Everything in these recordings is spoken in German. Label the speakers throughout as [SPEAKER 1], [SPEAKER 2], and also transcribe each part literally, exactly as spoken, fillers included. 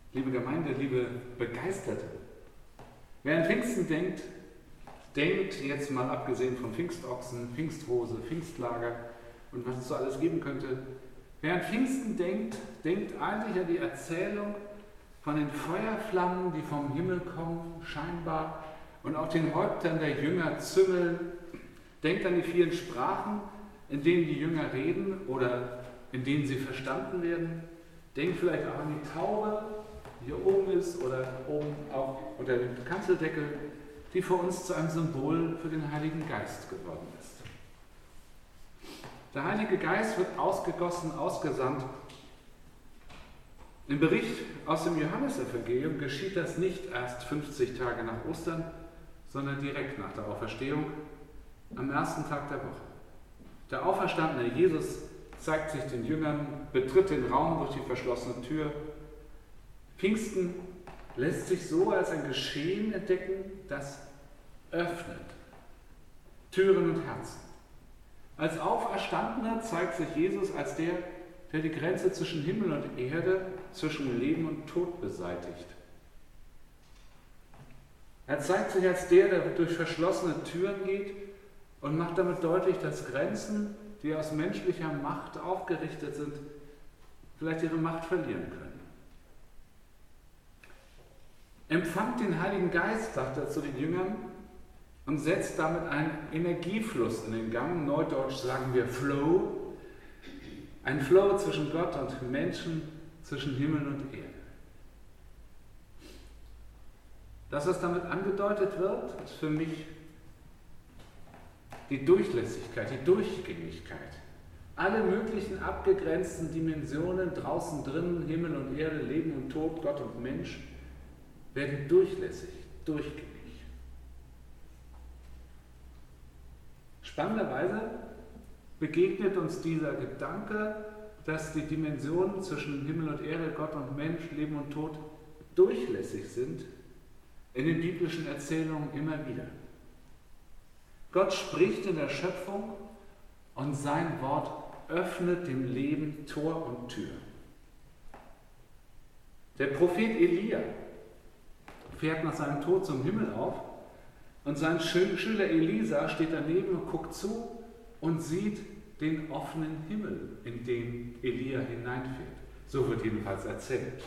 [SPEAKER 1] Liebe Gemeinde, liebe Begeisterte, wer an Pfingsten denkt, denkt jetzt mal abgesehen von Pfingstochsen, Pfingstrose, Pfingstlager und was es so alles geben könnte, wer an Pfingsten denkt, denkt eigentlich an die Erzählung von den Feuerflammen, die vom Himmel kommen, scheinbar, und auch den Häuptern der Jünger züngeln. Denkt an die vielen Sprachen, in denen die Jünger reden oder in denen sie verstanden werden. Denkt vielleicht auch an die Taube, die hier oben ist oder oben auch unter dem Kanzeldeckel, die für uns zu einem Symbol für den Heiligen Geist geworden ist. Der Heilige Geist wird ausgegossen, ausgesandt. Im Bericht aus dem Johannesevangelium geschieht das nicht erst fünfzig Tage nach Ostern, sondern direkt nach der Auferstehung, am ersten Tag der Woche. Der auferstandene Jesus zeigt sich den Jüngern, betritt den Raum durch die verschlossene Tür. Pfingsten lässt sich so als ein Geschehen entdecken, das öffnet Türen und Herzen. Als Auferstandener zeigt sich Jesus als der, der die Grenze zwischen Himmel und Erde, zwischen Leben und Tod beseitigt. Er zeigt sich als der, der durch verschlossene Türen geht und macht damit deutlich, dass Grenzen, die aus menschlicher Macht aufgerichtet sind, vielleicht ihre Macht verlieren können. Empfangt den Heiligen Geist, sagt er zu den Jüngern, und setzt damit einen Energiefluss in den Gang. Neudeutsch sagen wir Flow. Ein Flow zwischen Gott und Menschen, zwischen Himmel und Erde. Das, was damit angedeutet wird, ist für mich die Durchlässigkeit, die Durchgängigkeit. Alle möglichen abgegrenzten Dimensionen, draußen, drinnen, Himmel und Erde, Leben und Tod, Gott und Mensch, werden durchlässig, durchgängig. Spannenderweise begegnet uns dieser Gedanke, dass die Dimensionen zwischen Himmel und Erde, Gott und Mensch, Leben und Tod durchlässig sind, in den biblischen Erzählungen immer wieder. Gott spricht in der Schöpfung und sein Wort öffnet dem Leben Tor und Tür. Der Prophet Elia fährt nach seinem Tod zum Himmel auf und sein Schüler Elisa steht daneben und guckt zu und sieht den offenen Himmel, in den Elia hineinfährt. So wird jedenfalls erzählt.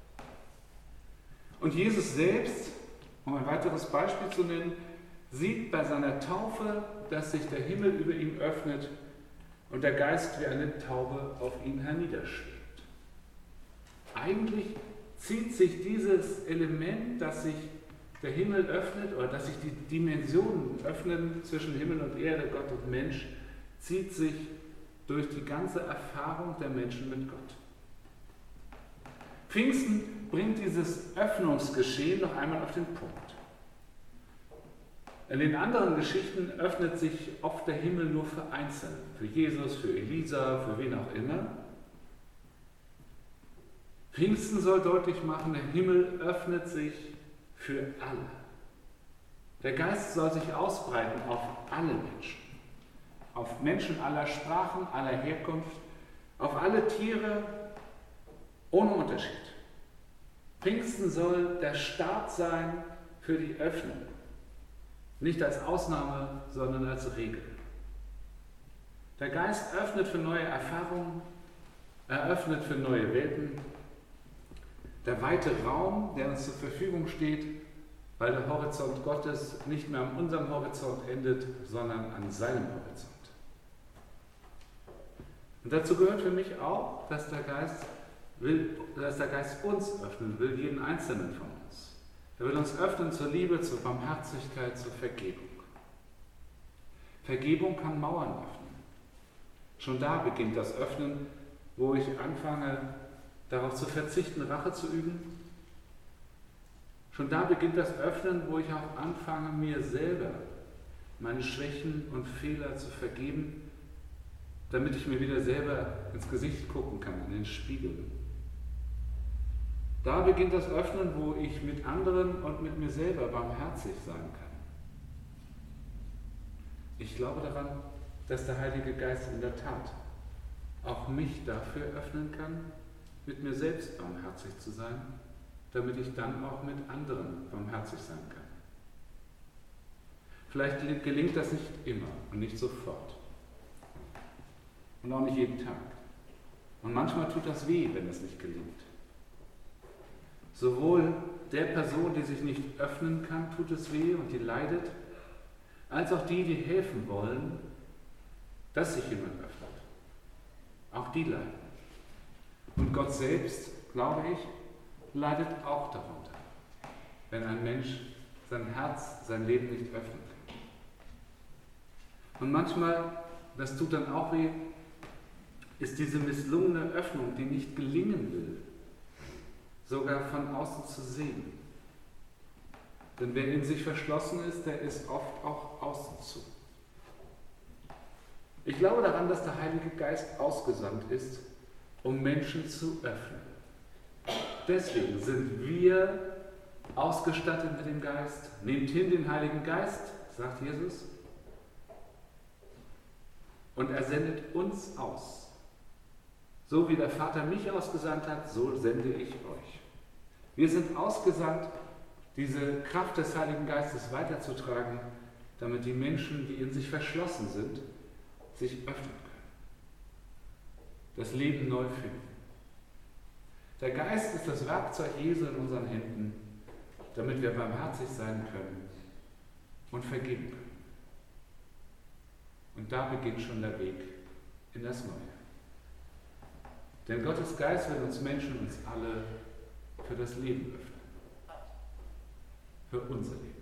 [SPEAKER 1] Und Jesus selbst, um ein weiteres Beispiel zu nennen, sieht bei seiner Taufe, dass sich der Himmel über ihm öffnet und der Geist wie eine Taube auf ihn herniederschwebt. Eigentlich zieht sich dieses Element, dass sich der Himmel öffnet oder dass sich die Dimensionen öffnen zwischen Himmel und Erde, Gott und Mensch, zieht sich durch die ganze Erfahrung der Menschen mit Gott. Pfingsten bringt dieses Öffnungsgeschehen noch einmal auf den Punkt. In den anderen Geschichten öffnet sich oft der Himmel nur für Einzelne, für Jesus, für Elisa, für wen auch immer. Pfingsten soll deutlich machen, der Himmel öffnet sich für alle. Der Geist soll sich ausbreiten auf alle Menschen, auf Menschen aller Sprachen, aller Herkunft, auf alle Tiere, ohne Unterschied. Pfingsten soll der Start sein für die Öffnung. Nicht als Ausnahme, sondern als Regel. Der Geist öffnet für neue Erfahrungen, er öffnet für neue Welten. Der weite Raum, der uns zur Verfügung steht, weil der Horizont Gottes nicht mehr an unserem Horizont endet, sondern an seinem Horizont. Und dazu gehört für mich auch, dass der Geist will, dass der Geist uns öffnen will, jeden Einzelnen von uns. Er will uns öffnen zur Liebe, zur Barmherzigkeit, zur Vergebung. Vergebung kann Mauern öffnen. Schon da beginnt das Öffnen, wo ich anfange, darauf zu verzichten, Rache zu üben. Schon da beginnt das Öffnen, wo ich auch anfange, mir selber meine Schwächen und Fehler zu vergeben, damit ich mir wieder selber ins Gesicht gucken kann, in den Spiegel. Da beginnt das Öffnen, wo ich mit anderen und mit mir selber barmherzig sein kann. Ich glaube daran, dass der Heilige Geist in der Tat auch mich dafür öffnen kann, mit mir selbst barmherzig zu sein damit ich dann auch mit anderen barmherzig sein kann. Vielleicht gelingt das nicht immer und nicht sofort. Und auch nicht jeden Tag. Und manchmal tut das weh, wenn es nicht gelingt. Sowohl der Person, die sich nicht öffnen kann, tut es weh und die leidet, als auch die, die helfen wollen, dass sich jemand öffnet. Auch die leiden. Und Gott selbst, glaube ich, leidet auch darunter, wenn ein Mensch sein Herz, sein Leben nicht öffnen kann. Und manchmal, das tut dann auch weh, ist diese misslungene Öffnung, die nicht gelingen will, sogar von außen zu sehen. Denn wer in sich verschlossen ist, der ist oft auch außen zu. Ich glaube daran, dass der Heilige Geist ausgesandt ist, um Menschen zu öffnen. Deswegen sind wir ausgestattet mit dem Geist. Nehmt hin den Heiligen Geist, sagt Jesus, und er sendet uns aus. So wie der Vater mich ausgesandt hat, so sende ich euch. Wir sind ausgesandt, diese Kraft des Heiligen Geistes weiterzutragen, damit die Menschen, die in sich verschlossen sind, sich öffnen können. Das Leben neu finden. Der Geist ist das Werkzeug Jesu in unseren Händen, damit wir barmherzig sein können und vergeben können. Und da beginnt schon der Weg in das Neue. Denn Gottes Geist will uns Menschen, uns alle für das Leben öffnen. Für unser Leben.